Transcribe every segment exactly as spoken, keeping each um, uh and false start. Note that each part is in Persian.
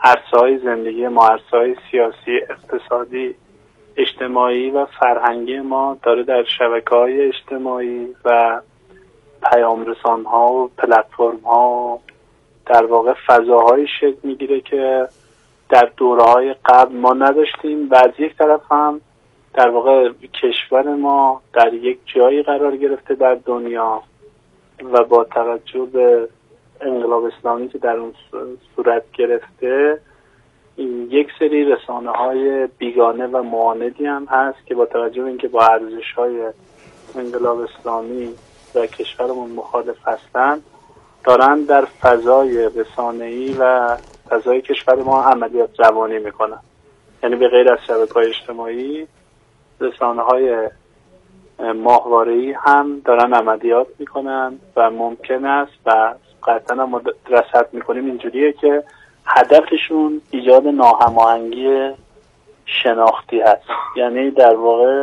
عرصه‌های زندگی ما، عرصه‌های سیاسی، اقتصادی، اجتماعی و فرهنگی ما داره در شبکه‌های اجتماعی و پیام رسان‌ها و پلتفرم‌ها در واقع فضاهای شکل میگیره که در دوره‌های قبل ما نداشتیم و از یک طرف هم در واقع کشور ما در یک جایی قرار گرفته در دنیا و با توجه به انقلاب اسلامی که در اون صورت گرفته یک سری رسانه‌های بیگانه و معاندی هم هست که با توجه به اینکه با ارزش‌های انقلاب اسلامی و کشورمون مخالف هستند دارن در فضای رسانه‌ای و فضای کشور ما عملیات روانی میکنن. یعنی به غیر از شبکه‌های اجتماعی رسانه‌های ماهواره‌ای هم دارن عملیات میکنن و ممکن است و قطعا ما رصد میکنیم اینجوریه که هدفشون ایجاد ناهماهنگی شناختی هست. یعنی در واقع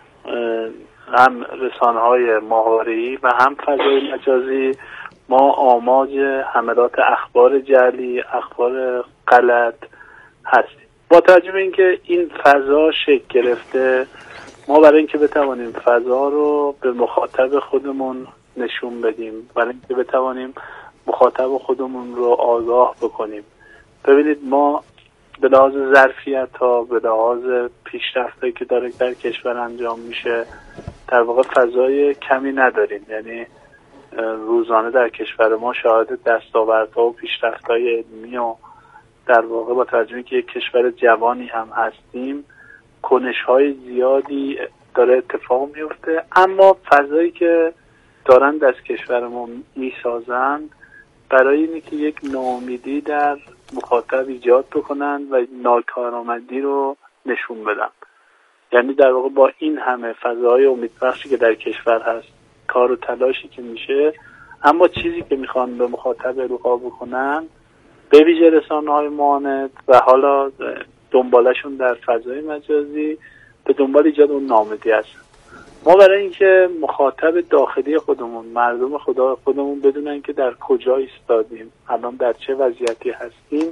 هم رسانه‌های ماهواره‌ای و هم فضای مجازی ما آماج حملات اخبار جعلی، اخبار غلط هستیم. با توجه به اینکه این فضا شکل گرفته، ما برای اینکه بتوانیم فضا رو به مخاطب خودمون نشون بدیم، برای اینکه بتوانیم مخاطب خودمون رو آگاه بکنیم. ببینید ما به لحاظ ظرفیت ها، به لحاظ پیشرفتی که داره در کشور انجام میشه در واقع فضای کمی نداریم. یعنی روزانه در کشور ما شاهد دستاوردها و پیشرفت‌های علمی و در واقع با توجه که یک کشور جوانی هم هستیم کنش‌های زیادی داره اتفاق میفته، اما فضایی که دارن از کشور ما میسازن برای اینه که یک ناامیدی در مخاطب ایجاد بکنن و ناکارآمدی رو نشون بدن. یعنی در واقع با این همه فضاهای امیدبخشی که در کشور هست، کار و تلاشی که میشه، اما چیزی که میخوان به مخاطب القا بکنن به ویژه رسانه‌های معاند و حالا دنبالشون در فضای مجازی به دنبال ایجاد اون ناامیدی هست. ما برای اینکه مخاطب داخلی خودمون، مردم خدا خودمون بدونن که در کجا ایستادیم، الان در چه وضعیتی هستیم،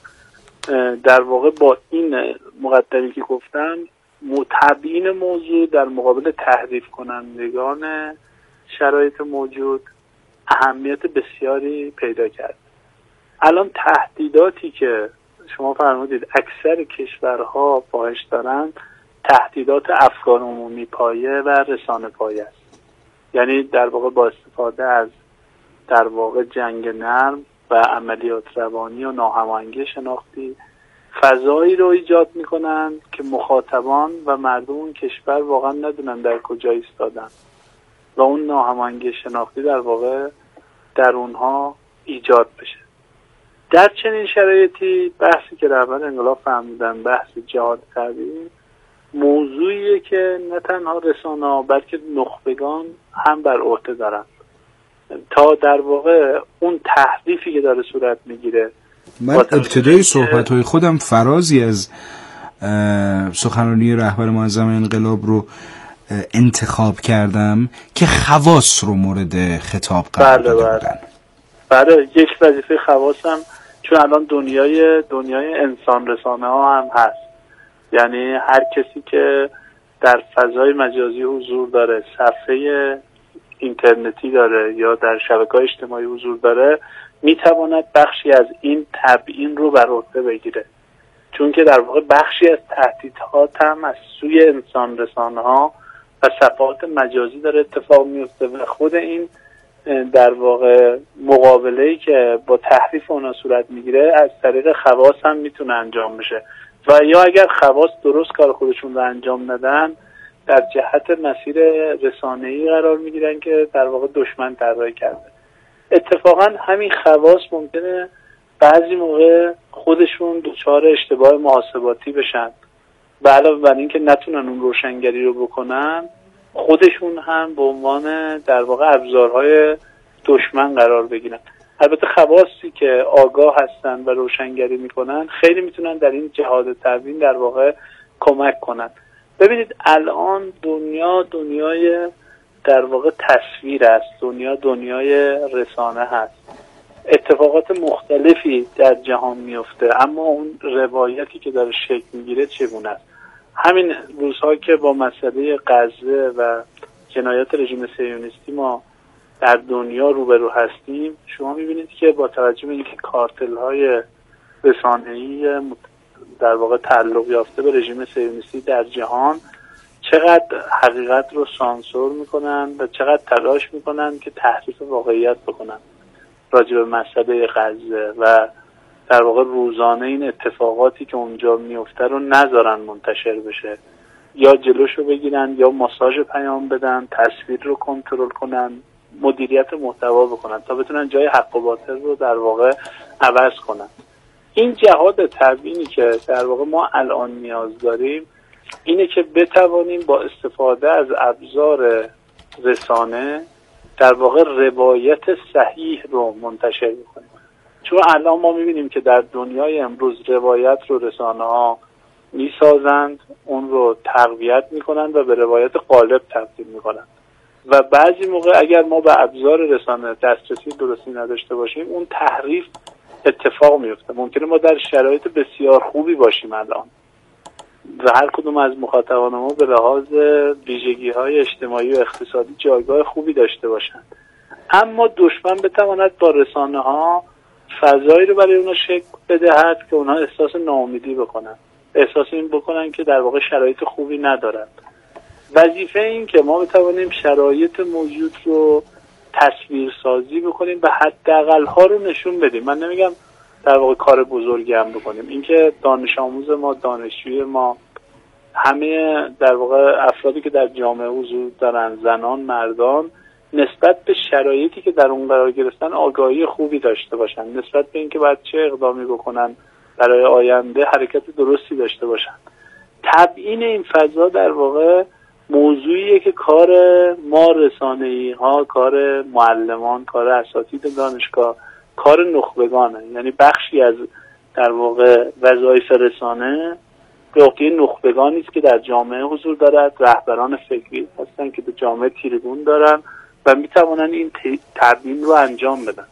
در واقع با این مقدمه‌ای که گفتم تبیین موضوع در مقابل تحریف کنندگان شرایط موجود اهمیت بسیاری پیدا کرد. الان تهدیداتی که شما فرمودید اکثر کشورها باهاش دارن تهدیدات افکار عمومی پایه و رسانه پایه است. یعنی در واقع با استفاده از در واقع جنگ نرم و عملیات روانی و ناهماهنگی شناختی فضایی رو ایجاد میکنن که مخاطبان و مردم اون کشور واقعا ندونن در کجا ایستادن و اون ناهماهنگی شناختی در واقع در اونها ایجاد بشه. در چنین شرایطی بحثی که در اول انقلاب فهمیدن، بحث جهاد طبیعی، موضوعیه که نه تنها رسانه‌ها بلکه نخبگان هم بر عهده دارن تا در واقع اون تحریفی که داره صورت میگیره. من ابتدای صحبت‌های خودم فرازی از سخنرانی رهبر معظم انقلاب رو انتخاب کردم که خواص رو مورد خطاب قرار داده بودن. بله، یک وظیفه خواص هم چون الان دنیای دنیای انسان رسانه ها هم هست. یعنی هر کسی که در فضای مجازی حضور داره، صفحه اینترنتی داره یا در شبکه‌های اجتماعی حضور داره، میتواند بخشی از این تبیین رو بر عهده بگیره، چون که در واقع بخشی از تهدیدات هم از سوی انسان رسانه ها و صفحات مجازی داره اتفاق میفته و خود این در واقع مقابله‌ای که با تحریف اونا صورت میگیره از طریق خواص هم میتونه انجام بشه و یا اگر خواص درست کار خودشون رو انجام ندن در جهت مسیر رسانه‌ای قرار میگیرن که در واقع دشمن طراحی کرده. اتفاقا همین خواص ممکنه بعضی موقع خودشون دچار اشتباه محاسباتی بشن و علاوه بر این که نتونن اون روشنگری رو بکنن، خودشون هم به عنوان در واقع ابزارهای دشمن قرار بگیرن. البته خواصی که آگاه هستن و روشنگری میکنن خیلی میتونن در این جهاد تبیین در واقع کمک کنن. ببینید الان دنیا دنیای در واقع تصویر است، دنیا دنیای رسانه هست اتفاقات مختلفی در جهان میفته، اما اون روایتی که داره شکل میگیره چگونه است. همین روزها که با مسئله غزه و جنایات رژیم صهیونیستی ما در دنیا روبرو هستیم، شما میبینید که با توجه به اینکه کارتل های رسانه‌ای در واقع تعلق یافته به رژیم صهیونیستی در جهان چقدر حقیقت رو سانسور میکنن و چقدر تلاش میکنن که تحریف واقعیت بکنن راجع به مسئله غزه و در واقع روزانه این اتفاقاتی که اونجا میفته رو نذارن منتشر بشه، یا جلوشو بگیرن یا ماساژ پیام بدن، تصویر رو کنترل کنن، مدیریت محتوا بکنن تا بتونن جای حق و باطل رو در واقع عوض کنن. این جهاد تبیینی که در واقع ما الان نیاز داریم اینه که بتوانیم با استفاده از ابزار رسانه در واقع روایت صحیح رو منتشر بکنیم. چون الان ما میبینیم که در دنیای امروز روایت رو رسانه ها میسازند، اون رو تقویت میکنن و به روایت غالب تبدیل میکنن و بعضی موقع اگر ما به ابزار رسانه دسترسی درستی نداشته باشیم اون تحریف اتفاق میفته. ممکنه ما در شرایط بسیار خوبی باشیم الان و هر کدوم از مخاطبان ما به لحاظ ویژگی‌های اجتماعی و اقتصادی جایگاه خوبی داشته باشند، اما دشمن بتواند با رسانه‌ها فضایی رو برای اونا شکل بدهد که اونا احساس ناامیدی بکنن، احساس این بکنن که در واقع شرایط خوبی ندارن. وظیفه این که ما بتوانیم شرایط موجود رو تصویر سازی بکنیم و حداقل ها رو نشون بدیم. من نمیگم در واقع کار بزرگی هم بکنیم، اینکه دانش آموز ما، دانشجوی ما، همه در واقع افرادی که در جامعه حضور دارن، زنان، مردان، نسبت به شرایطی که در اون قرار گرفتن آگاهی خوبی داشته باشن، نسبت به اینکه باید چه اقدامی بکنن برای آینده حرکت درستی داشته باشن. تبیین این فضا در واقع موضوعیه که کار ما رسانه‌ای ها، کار معلمان، کار اساتید دانشگاه، کار نخبگانه. یعنی بخشی از در واقع وظایف رسانه به عهده نخبگانی است که در جامعه حضور دارد، رهبران فکری هستن که به جامعه تیرگون دارن و میتوانن این تبیین رو انجام بدن.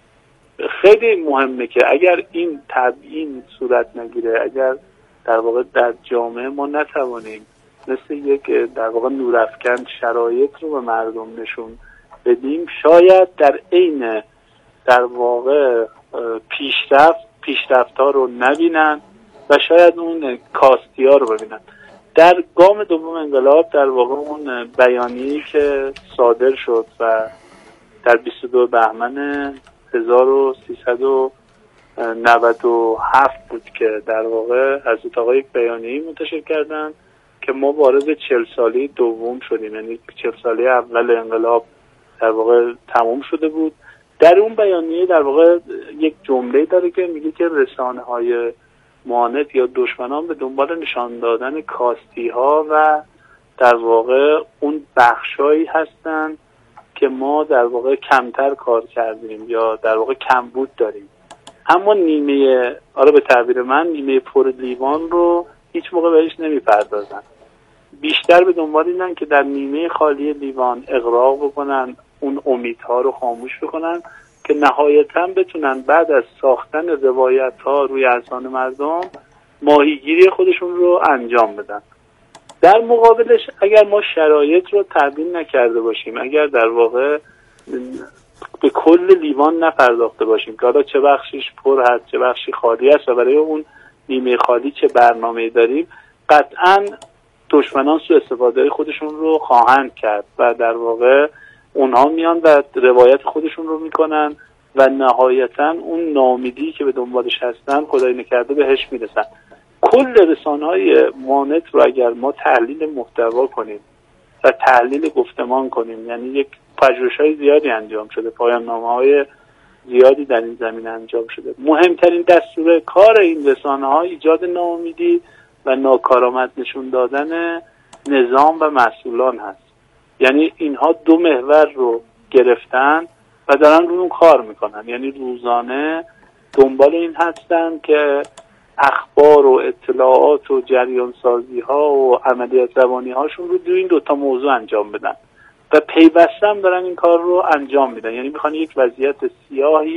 خیلی مهمه که اگر این تبیین صورت نگیره، اگر در واقع در جامعه ما نتوانیم مثل یک در واقع نورافکن شرایط رو به مردم نشون بدیم، شاید در عین در واقع پیشرفت پیشرفت‌ها رو نبینن و شاید اون کاستی‌ها رو ببینن. در گام دوم انقلاب در واقع اون بیانیه‌ای که صادر شد و در بیست و دو بهمن هزار و سیصد و نود و هفت بود که در واقع حضرت آقا یک بیانیه‌ای منتشر کردن که ما وارد چهل ساله دوم شدیم، یعنی چهل ساله اول انقلاب در واقع تمام شده بود. در اون بیانیه در واقع یک جمله داره که میگه که رسانه‌های معاند یا دشمنان به دنبال نشان دادن کاستی ها و در واقع اون بخشایی هستن که ما در واقع کمتر کار کردیم یا در واقع کمبود داریم، اما نیمه، آره به تعبیر من، نیمه پر لیوان رو هیچ موقع بهش نمیپردازن. بیشتر به دنبال اینن که در نیمه خالی لیوان اغراق بکنن، اون امیدها رو خاموش بکنن که نهایتاً بتونن بعد از ساختن روایت‌ها روی اذهان مردم ماهیگیری خودشون رو انجام بدن. در مقابلش اگر ما شرایط رو تبیین نکرده باشیم، اگر در واقع به کل لیوان نپرداخته باشیم که حالا چه بخشیش پر هست چه بخشی خالی است و برای اون نیمه خالی چه برنامه‌ای داریم، قطعاً دشمنان سوء استفاده خودشون رو خواهند کرد و در واقع اونها میان و روایت خودشون رو میکنن و نهایتاً اون ناامیدی که به دنبالش هستن خدای نکرده بهش میرسن. کل رسانه‌های مانت رو اگر ما تحلیل محتوا کنیم و تحلیل گفتمان کنیم، یعنی یک پژوهش‌های زیادی انجام شده، پایان‌نامه‌های زیادی در این زمینه انجام شده، مهمترین دستور کار این رسانه‌ها ایجاد ناامیدی و ناکارآمد نشون دادن نظام و مسئولان هست. یعنی اینها دو محور رو گرفتن و دارن روی اون کار میکنن، یعنی روزانه دنبال این هستن که اخبار و اطلاعات و جریان سازی ها و عملیات روانی هاشون رو دوی این دوتا موضوع انجام بدن و پیوسته هم دارن این کار رو انجام میدن. یعنی میخوان یک وضعیت سیاهی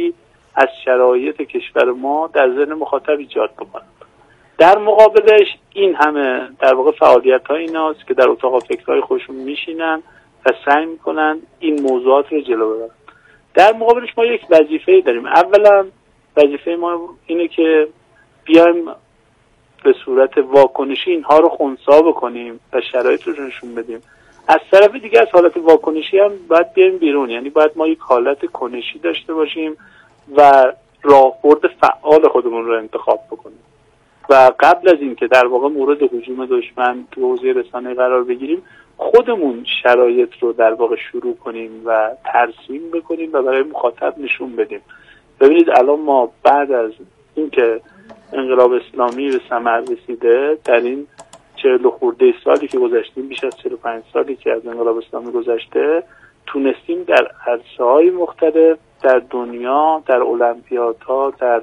از شرایط کشور ما در ذهن مخاطب ایجاد بکنن. در مقابلش این همه در واقع فعالیت‌ها ایناست که در اتاق فکرهای خودشون میشینن و سعی میکنن این موضوعات رو جلو ببرن. در مقابلش ما یک وظیفه داریم. اولا وظیفه ما اینه که بیایم به صورت واکنشی اینها رو خنثی بکنیم و شرایط رو نشون بدیم. از طرف دیگه از حالت واکنشی هم باید بیایم بیرون، یعنی باید ما یک حالت کنشی داشته باشیم و راهبرد فعال خودمون رو انتخاب بکنیم و قبل از این که در واقع مورد هجوم دشمن تو حوزه رسانه قرار بگیریم خودمون شرایط رو در واقع شروع کنیم و ترسیم بکنیم و برای مخاطب نشون بدیم. ببینید الان ما بعد از اینکه انقلاب اسلامی به ثمر رسیده، در این چهل و خورده سالی که گذشتیم، بیش از چهل و پنج سالی که از انقلاب اسلامی گذشته، تونستیم در عرصه‌های مختلف در دنیا، در المپیادها، در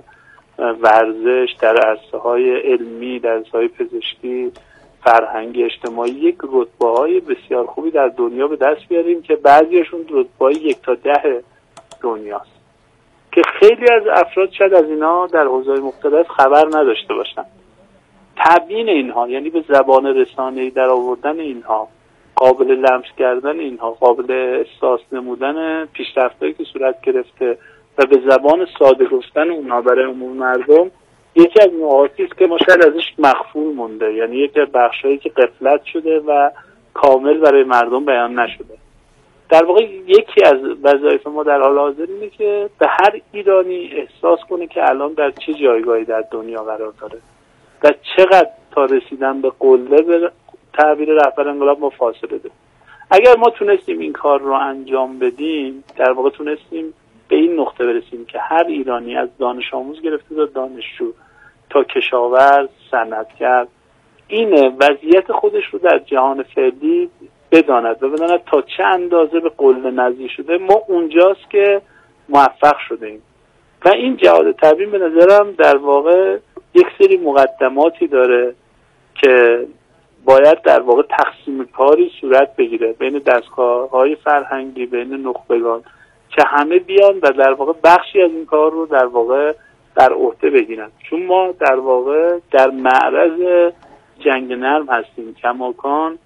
ورزش، در عرصه‌های علمی، در عرصه‌های پزشکی، فرهنگی، اجتماعی یک رتبه‌های بسیار خوبی در دنیا به دست بیاریم که بعضیشون رتبه‌های یک تا ده دنیاست که خیلی از افراد شاید از اینا در حوزه‌های مختلف خبر نداشته باشن. تبیین اینها، یعنی به زبان رسانه‌ای در آوردن اینها، قابل لمس کردن اینها، قابل احساس نمودن پیشرفتایی که صورت گرفته و به زبان ساده گفتن اونها برای عموم مردم، یکی از نکاتی است که ما شاید ازش مخفول مونده، یعنی یکی از بخشایی که غفلت شده و کامل برای مردم بیان نشده. در واقع یکی از وظایف ما در حال حاضر اینه که به هر ایرانی احساس کنه که الان در چه جایگاهی در دنیا قرار داره و چقدر تا رسیدن به قله به تعبیر رهبر انقلاب ما فاصله داریم. اگر ما تونستیم این کار رو انجام بدیم، در واقع تونستیم به این نقطه برسیم که هر ایرانی از دانش آموز گرفته تا دانشجو تا کشاورز، صنعتگر، این وضعیت خودش رو در جهان فعلی بداند و بداند تا چه اندازه به قله نزدیک شده، ما اونجاست که موفق شدیم. و این جهاد تبیین به نظرم در واقع یک سری مقدماتی داره که باید در واقع تقسیم کاری صورت بگیره بین دستگاه‌های فرهنگی، بین نخبگان، که همه بیان و در واقع بخشی از این کار رو در واقع در عهده بگیرن. چون ما در واقع در معرض جنگ نرم هستیم. کماکان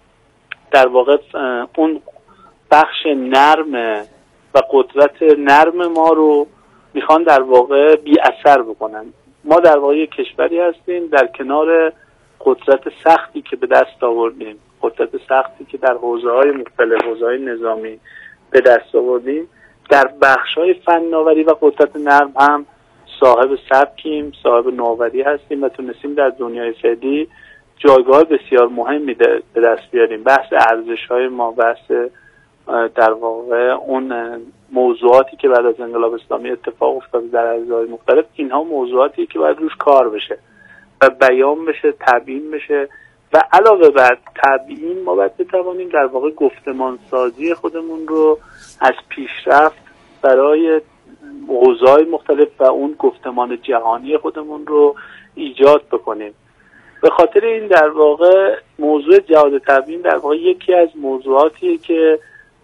در واقع اون بخش نرم و قدرت نرم ما رو میخوان در واقع بی اثر بکنن. ما در واقع یک کشوری هستیم در کنار قدرت سختی که به دست آوردیم، قدرت سختی که در حوزه‌های مختلف، حوزه‌های نظامی به دست آوردیم، در بخش‌های فناوری و قدرت نرم هم صاحب سبکیم، صاحب نوآوری هستیم و تونستیم در دنیای فعلی جایگاه بسیار مهمی به دست بیاریم. بحث ارزش‌های ما، بحث در واقع اون موضوعاتی که بعد از انقلاب اسلامی اتفاق افتاد در عرصه‌های مختلف، اینها موضوعاتی که باید روش کار بشه و بیان بشه، تبیین بشه و علاوه بر تبیین ما باید بتوانیم در واقع گفتمان سازی خودمون رو از پیشرفت برای حوزه‌های مختلف و اون گفتمان جهانی خودمون رو ایجاد بکنیم. به خاطر این در واقع موضوع جهاد تبیین در واقع یکی از موضوعاتیه که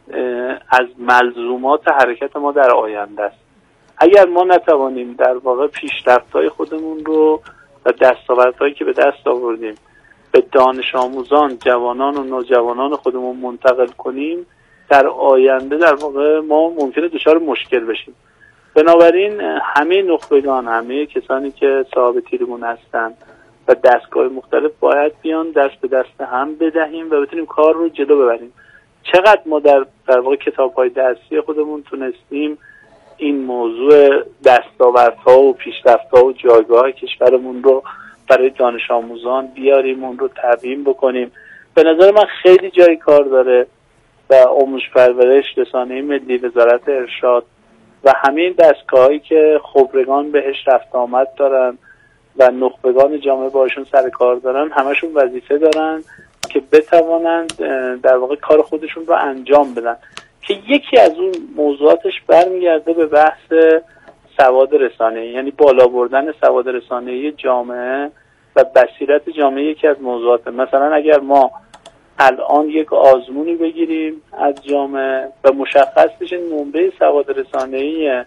از ملزومات حرکت ما در آینده است. اگر ما نتوانیم در واقع پیشرفت‌های خودمون رو و دستاوردهایی که به دست آوردیم به دانش آموزان، جوانان و نوجوانان خودمون منتقل کنیم، در آینده در واقع ما ممکنه دچار مشکل بشیم. بنابراین همه نخبگان، همه کسانی که صاحب تیرمون هستن و دستگاه مختلف باید بیان دست به دست هم بدهیم و بتونیم کار رو جلو ببریم. چقدر ما در در واقع کتاب‌های درسی خودمون تونستیم این موضوع دستاوردها و پیشرفت‌ها و جایگاه کشورمون رو برای دانش آموزان بیاریم، اون رو تبیین بکنیم. به نظر من خیلی جای کار داره و آموزش پرورش، رسانه ملی، وزارت ارشاد و همه این دستگاهایی که خبرگان بهش رفت آمد دارن و نخبگان جامعه باشون سر کار دارن، همشون وظیفه دارن که بتوانند در واقع کار خودشون رو انجام بدن، که یکی از اون موضوعاتش برمیگرده به بحث سواد رسانه‌ای، یعنی بالا بردن سواد رسانه‌ای جامعه و بصیرت جامعه. یکی از موضوعات، مثلا اگر ما الان یک آزمونی بگیریم از جامعه و مشخص بشه نمره سواد رسانه‌ای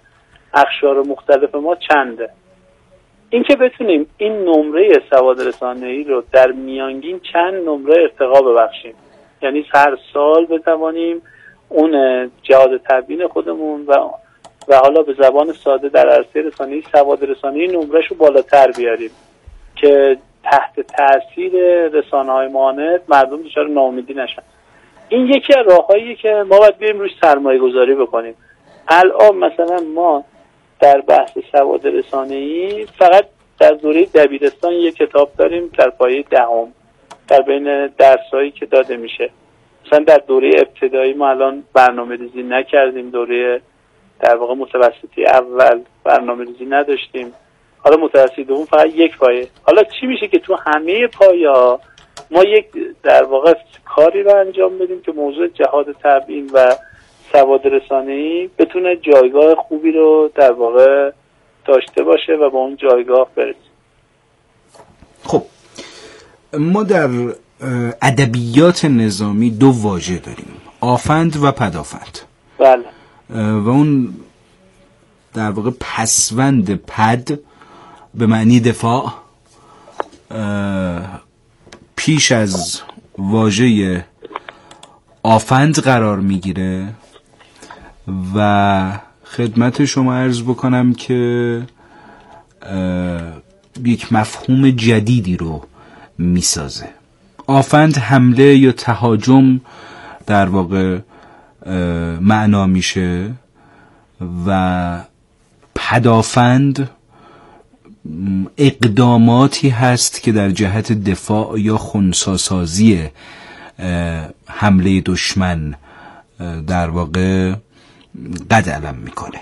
اقشار مختلف ما چنده. این که بتونیم این نمره سواد رسانه‌ای رو در میانگین چند نمره ارتقا ببخشیم، یعنی هر سال بتوانیم اون جهاد تبیین خودمون و و حالا به زبان ساده در عرصه رسانه‌ای سواد رسانه‌ای نمره‌ش رو بالاتر بیاریم که تحت تاثیر رسانه‌های معاند مردم دچار ناامیدی نشن. این یکی از راه‌هاییه که ما باید بریم روش سرمایه‌گذاری بکنیم. الان مثلا ما در بحث سواد رسانه‌ای فقط در دوره دبیرستان یک کتاب داریم در پایه دهم در بین درسایی که داده میشه. مثلا در دوره ابتدایی ما الان برنامه‌ریزی نکردیم، دوره در واقع متوسطی اول برنامه‌ریزی نداشتیم، حالا متوسطی دوم فقط یک پایه. حالا چی میشه که تو همه پایه‌ها ما یک در واقع کاری رو انجام بدیم که موضوع جهاد تبیین و سواد رسانه‌ای بتونه جایگاه خوبی رو در واقع داشته باشه و با اون جایگاه برسیم. خب ما در ادبیات نظامی دو واژه داریم، آفند و پدافند. بله. و اون در واقع پسوند پد به معنی دفاع پیش از واژه آفند قرار میگیره و خدمت شما عرض بکنم که یک مفهوم جدیدی رو میسازه. آفند حمله یا تهاجم در واقع معنا میشه و پدافند اقداماتی هست که در جهت دفاع یا خنثی‌سازی حمله دشمن در واقع قد علم میکنه.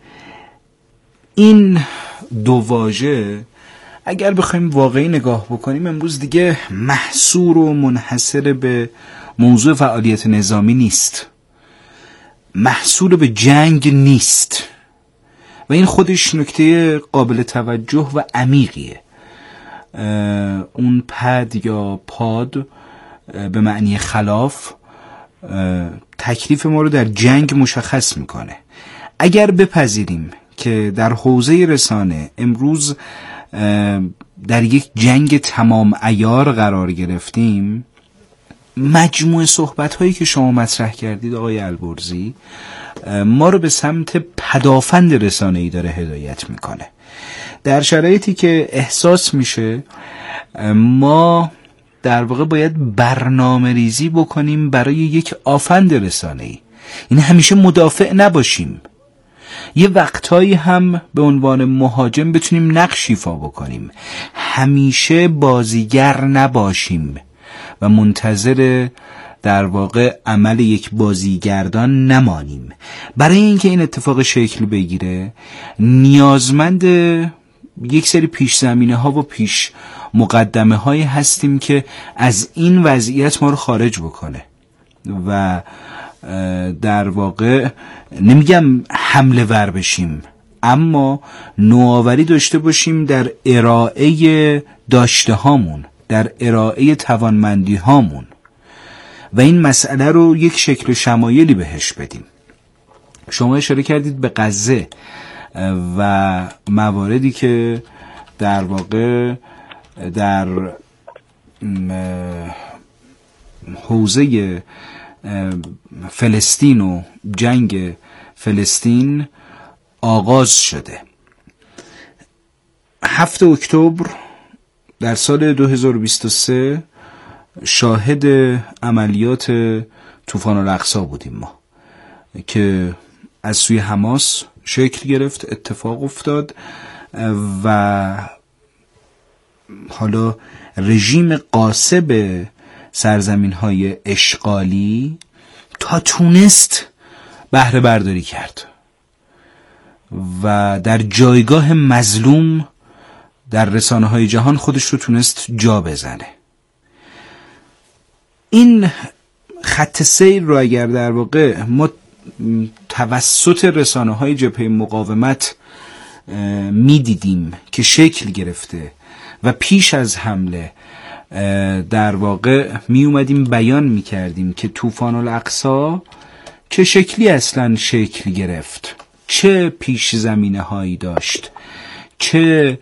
این دو واژه اگر بخوایم واقعی نگاه بکنیم امروز دیگه محصور و منحصر به موضوع فعالیت نظامی نیست، محصول به جنگ نیست و این خودش نکته قابل توجه و عمیقیه. اون پد یا پاد به معنی خلاف تکلیف ما رو در جنگ مشخص میکنه. اگر بپذیریم که در حوزه رسانه امروز در یک جنگ تمام عیار قرار گرفتیم، مجموع صحبت هایی که شما مطرح کردید آقای البرزی ما رو به سمت پدافند رسانه‌ای داره هدایت میکنه. در شرایطی که احساس میشه ما در واقع باید برنامه ریزی بکنیم برای یک آفند رسانه‌ای، این همیشه مدافع نباشیم، یه وقتایی هم به عنوان مهاجم بتونیم نقش ایفا بکنیم، همیشه بازیگر نباشیم و منتظر در واقع عمل یک بازیگردان نمانیم. برای اینکه این اتفاق شکل بگیره نیازمند یک سری پیش زمینه ها و پیش مقدمه هایی هستیم که از این وضعیت ما رو خارج بکنه و در واقع نمیگم حمله ور بشیم، اما نوآوری داشته باشیم در ارائه داشته هامون، در ارائه توانمندی هامون و این مسئله رو یک شکل شمایلی بهش بدیم. شما اشاره کردید به غزه و مواردی که در واقع در حوزه فلسطین و جنگ فلسطین آغاز شده. هفتم اکتبر در سال دو هزار و بیست و سه شاهد عملیات طوفان الاقصی بودیم ما که از سوی حماس شکل گرفت، اتفاق افتاد و حالا رژیم غاصب سرزمین‌های اشغالی تا تونست بهره برداری کرد و در جایگاه مظلوم در رسانه‌های جهان خودش رو تونست جا بزنه. این خط سیر رو اگر در واقع ما توسط رسانه‌های جبهه مقاومت می‌دیدیم که شکل گرفته و پیش از حمله در واقع می اومدیم بیان می کردیم که طوفان الاقصی چه شکلی اصلا شکل گرفت چه پیش زمینه هایی داشت، چه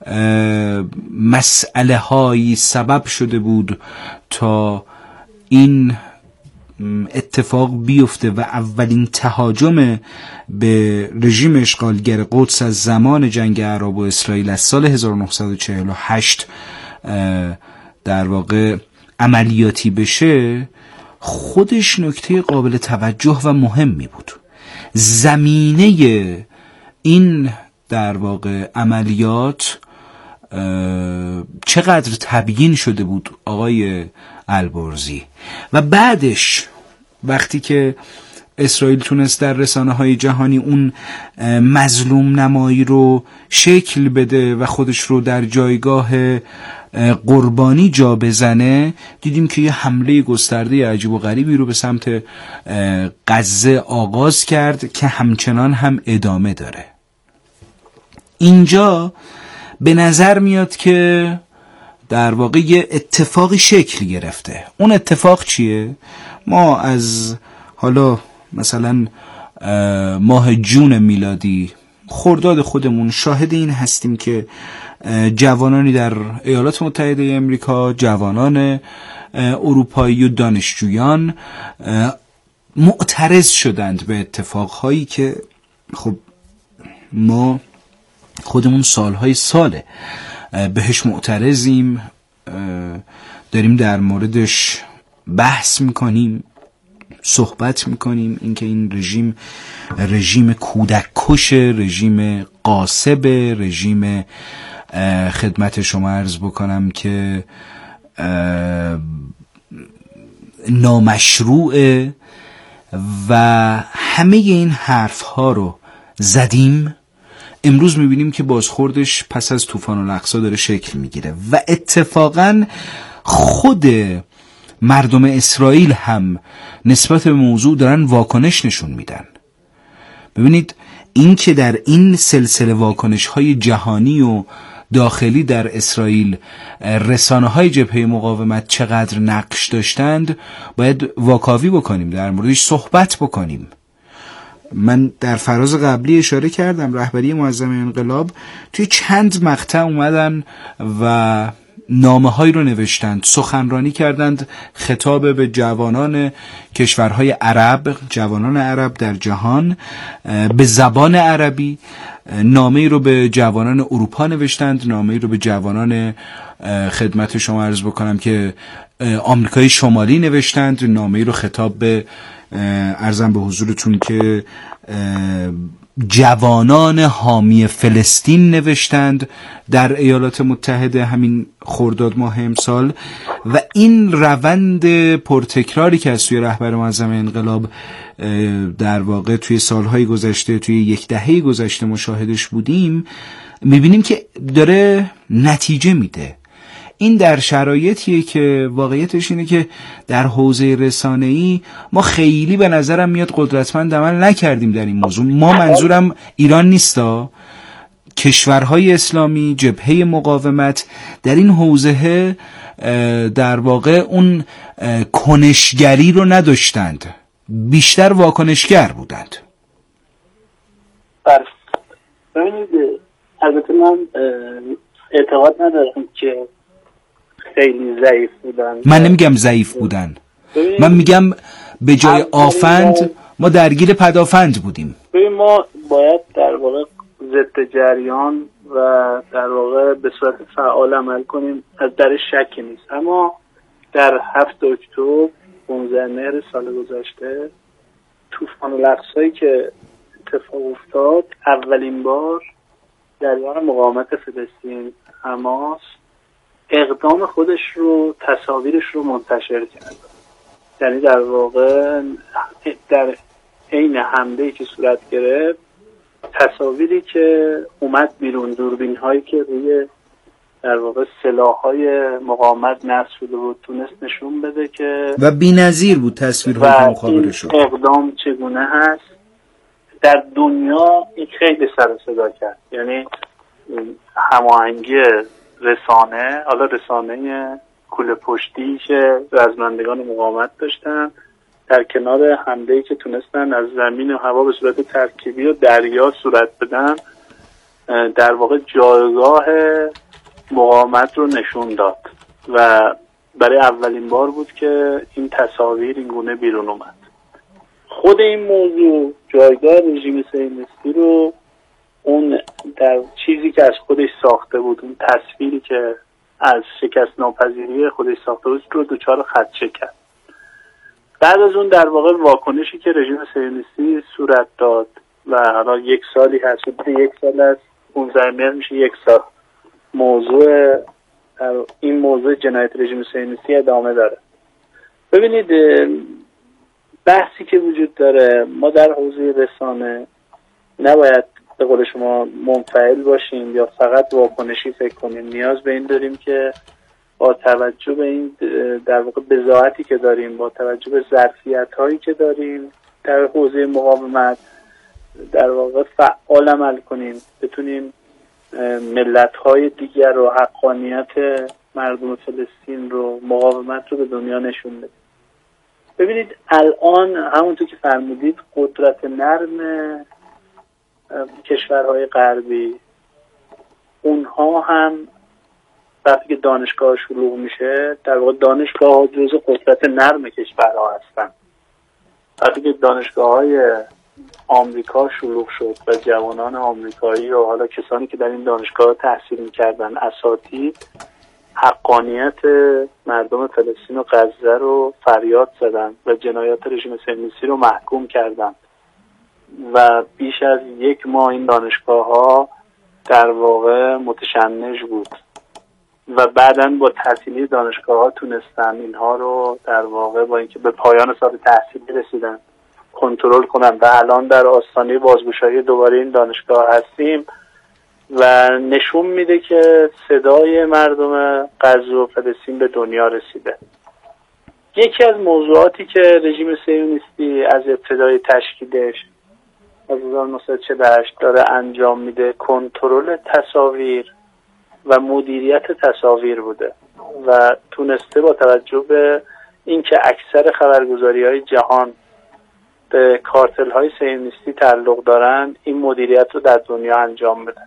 مسئله هایی سبب شده بود تا این اتفاق بیفته و اولین تهاجم به رژیم اشغالگر قدس از زمان جنگ عرب و اسرائیل از سال هزار و نهصد و چهل و هشت در واقع عملیاتی بشه، خودش نکته قابل توجه و مهمی بود. زمینه این در واقع عملیات چقدر تبیین شده بود آقای البرزی، و بعدش وقتی که اسرائیل تونست در رسانه های جهانی اون مظلوم نمایی رو شکل بده و خودش رو در جایگاه قربانی جا بزنه، دیدیم که یه حمله گسترده عجیب و غریبی رو به سمت غزه آغاز کرد که همچنان هم ادامه داره. اینجا به نظر میاد که در واقع یه اتفاقی شکل گرفته. اون اتفاق چیه؟ ما از حالا مثلا ماه جون میلادی خرداد خودمون شاهد این هستیم که جوانانی در ایالات متحده امریکا، جوانان اروپایی و دانشجویان معترض شدند به اتفاقهایی که خب ما خودمون سالهای ساله بهش معترضیم، داریم در موردش بحث میکنیم، صحبت میکنیم، اینکه این رژیم رژیم کودک کش، رژیم غاصب، رژیم خدمت شما عرض بکنم که نامشروعه و همه این حرف ها رو زدیم. امروز میبینیم که بازخوردش پس از طوفان الاقصی داره شکل میگیره و اتفاقا خود مردم اسرائیل هم نسبت به موضوع دارن واکنش نشون میدن. ببینید این که در این سلسله واکنش های جهانی و داخلی در اسرائیل رسانه های جبهه مقاومت چقدر نقش داشتند باید واکاوی بکنیم، در موردش صحبت بکنیم. من در فراز قبلی اشاره کردم رهبری معظم انقلاب توی چند مقطع اومدن و نامه هایی رو نوشتند، سخنرانی کردند، خطاب به جوانان کشورهای عرب، جوانان عرب در جهان به زبان عربی، نامه رو به جوانان اروپا نوشتند، نامه رو به جوانان خدمت شما عرض بکنم که آمریکای شمالی نوشتند، نامه رو خطاب به عرضم به حضورتون که جوانان حامی فلسطین نوشتند در ایالات متحده همین خرداد ماه امسال. و این روند پرتکراری که از سوی رهبر معظم انقلاب در واقع توی سالهای گذشته، توی یک دهه گذشته مشاهدش بودیم، میبینیم که داره نتیجه میده. این در شرایطیه که واقعیتش اینه که در حوزه رسانه‌ای ما خیلی به نظرم میاد قدرتمند عمل نکردیم در این موضوع. ما منظورم ایران نیستا، کشورهای اسلامی، جبهه مقاومت در این حوزه در واقع اون کنشگری رو نداشتند، بیشتر واکنشگر بودند. ببینید البته من اعتقاد ندارم که خیلی ضعیف بودن. من نمیگم ضعیف بودن، من میگم به جای آفند ما درگیر پدافند بودیم. ببین ما باید در واقع ضد جریان و در واقع به صورت فعال عمل کنیم، از در شکی نیست. اما در هفت اکتبر پانزده مهر سال گذشته طوفان الاقصی که اتفاق افتاد، اولین بار جریان مقاومت فلسطین حماس اقدام خودش رو، تصاویرش رو منتشر کرد. یعنی در واقع در عین حمله‌ای که صورت گرفت، تصاویری که اومد بیرون، دوربین هایی که روی در واقع سلاح‌های مقاومت نصب شده بود تونست نشون بده که و بی‌نظیر بود تصویرهای مخابرش. اقدام چگونه هست در دنیا این خیلی سر و صدا کرد. یعنی هماهنگی رسانه، حالا رسانه کوله پشتی که رزمندگان مقاومت داشتن در کنار حمله‌ای که تونستن از زمین و هوا به صورت ترکیبی و دریا صورت بدن، در واقع جایگاه مقاومت رو نشون داد و برای اولین بار بود که این تصاویر این گونه بیرون اومد. خود این موضوع جایگاه رژیم صهیونیستی رو اون در چیزی که از خودش ساخته بود، اون تصویری که از شکست ناپذیری خودش ساخته بود رو دوچار خدشه کرد. بعد از اون در واقع واکنشی که رژیم صهیونیستی صورت داد و حالا یک سالی هست، یک سال از پانزده مهر میشه یک سال، موضوع این موضوع جنایت رژیم صهیونیستی ادامه داره. ببینید بحثی که وجود داره، ما در حوزه رسانه نباید به قول شما منفعل باشیم یا فقط واکنشی فکر کنیم. نیاز به این داریم که با توجه به این در واقع بضاعتی که داریم، با توجه به ظرفیت هایی که داریم در حوزه مقاومت، در واقع فعال عمل کنیم، بتونیم ملت های دیگر و حقانیت مردم فلسطین رو، مقاومت رو به دنیا نشون بدیم. ببینید الان همونطور که فرمودید قدرت نرم کشورهای غربی، اونها هم وقتی که دانشگاه شلوغ میشه، در واقع دانشگاه ها جزء قدرت نرم کشورها هستن. وقتی که دانشگاه های آمریکا شلوغ شد و جوانان آمریکایی و حالا کسانی که در این دانشگاه تحصیل میکردن، اساتید، حقانیت مردم فلسطین و غزه رو فریاد زدن و جنایات رژیم صهیونیستی رو محکوم کردن و بیش از یک ماه این دانشگاه ها در واقع متشنج بود و بعداً با تعطیلی دانشگاه ها تونستن اینها رو در واقع با اینکه به پایان سال تحصیلی رسیدن کنترل کنن و الان در آستانه بازگشایی دوباره این دانشگاه هستیم و نشون میده که صدای مردم غزه و فلسطین به دنیا رسیده. یکی از موضوعاتی که رژیم صهیونیستی از ابتدای تشکیلش از هزار و نهصد و چهل و هشت داره انجام میده، کنترل تصاویر و مدیریت تصاویر بوده و تونسته با توجه به اینکه اکثر خبرگزاری‌های جهان به کارتل‌های صهیونیستی تعلق دارند، این مدیریت رو در دنیا انجام بده.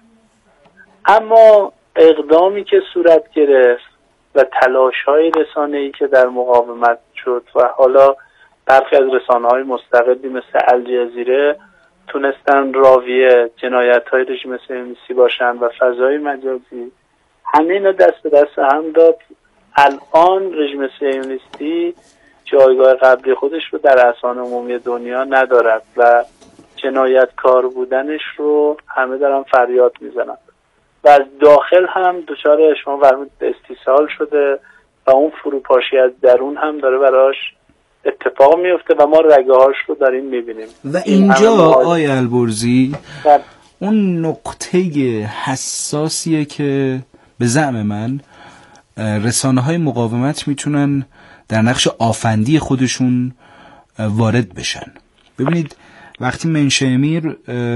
اما اقدامی که صورت گرفت و تلاش‌های رسانه‌ای که در مقاومت شد و حالا برخی از رسانه‌های مستقلی مثل الجزیره تونستن راوی جنایت‌های رژیم صهیونیستی باشن و فضای مجازی، همه اینا دست به دست هم داد. الان رژیم صهیونیستی جایگاه قبلی خودش رو در اذهان عمومی دنیا ندارد و جنایتکار بودنش رو همه دارن فریاد میزنن و از داخل هم دچار شما فرمودید استیصال شده و اون فروپاشی از درون هم داره براش اتفاق میفته و ما رگه هاش رو داریم میبینیم. و اینجا آقای البرزی اون نقطه حساسیه که به زعم من رسانه های مقاومت میتونن در نقش آفندی خودشون وارد بشن. ببینید وقتی منشامیر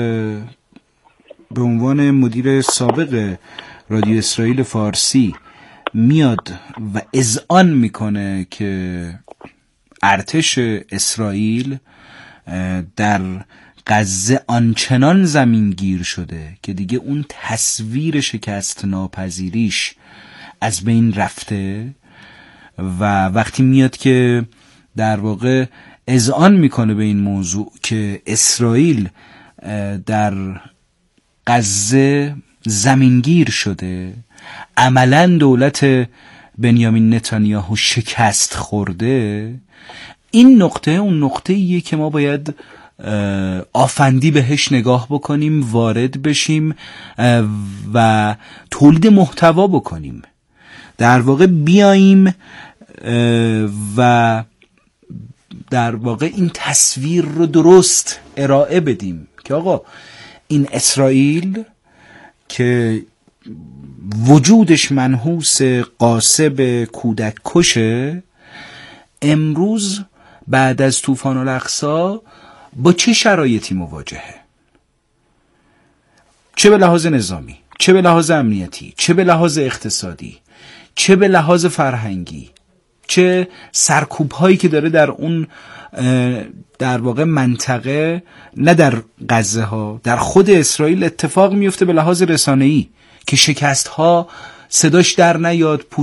به عنوان مدیر سابق رادیو اسرائیل فارسی میاد و اذعان میکنه که ارتش اسرائیل در غزه آنچنان زمینگیر شده که دیگه اون تصویر شکست ناپذیریش از بین رفته و وقتی میاد که در واقع اذعان میکنه به این موضوع که اسرائیل در غزه زمینگیر شده، عملاً دولت بنیامین نتانیاهو شکست خورده، این نقطه اون نقطه‌ایه که ما باید آفندی بهش نگاه بکنیم، وارد بشیم و تولید محتوا بکنیم، در واقع بیاییم و در واقع این تصویر رو درست ارائه بدیم که آقا این اسرائیل که وجودش منحوس غاصب کودک کشه، امروز بعد از طوفان الاقصی با چه شرایطی مواجهه؟ چه به لحاظ نظامی، چه به لحاظ امنیتی، چه به لحاظ اقتصادی، چه به لحاظ فرهنگی، چه سرکوب هایی که داره در اون در واقع منطقه، نه در غزه ها، در خود اسرائیل اتفاق میفته به لحاظ رسانه‌ای که شکست ها صداش در نیاد،